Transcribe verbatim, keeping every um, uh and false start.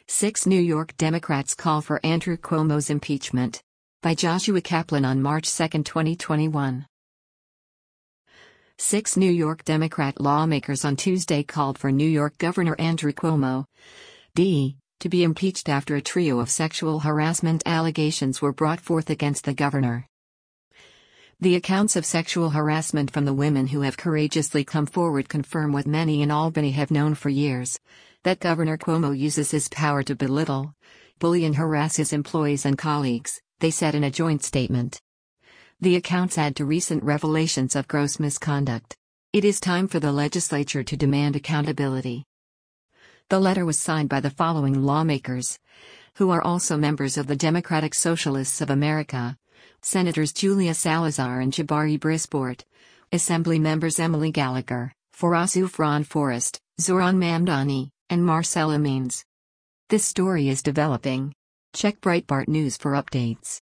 Six New York Democrats call for Andrew Cuomo's impeachment. By Joshua Kaplan on March second, twenty twenty-one. Six New York Democrat lawmakers on Tuesday called for New York Governor Andrew Cuomo, D, to be impeached after a trio of sexual harassment allegations were brought forth against the governor. The accounts of sexual harassment from the women who have courageously come forward confirm what many in Albany have known for years, that Governor Cuomo uses his power to belittle, bully and harass his employees and colleagues, they said in a joint statement. The accounts add to recent revelations of gross misconduct. It is time for the legislature to demand accountability. The letter was signed by the following lawmakers, who are also members of the Democratic Socialists of America: Senators Julia Salazar and Jabari Brisport, Assembly members Emily Gallagher, Faraz Ufran Forrest, Zoran Mamdani, and Marcella Means. This story is developing. Check Breitbart News for updates.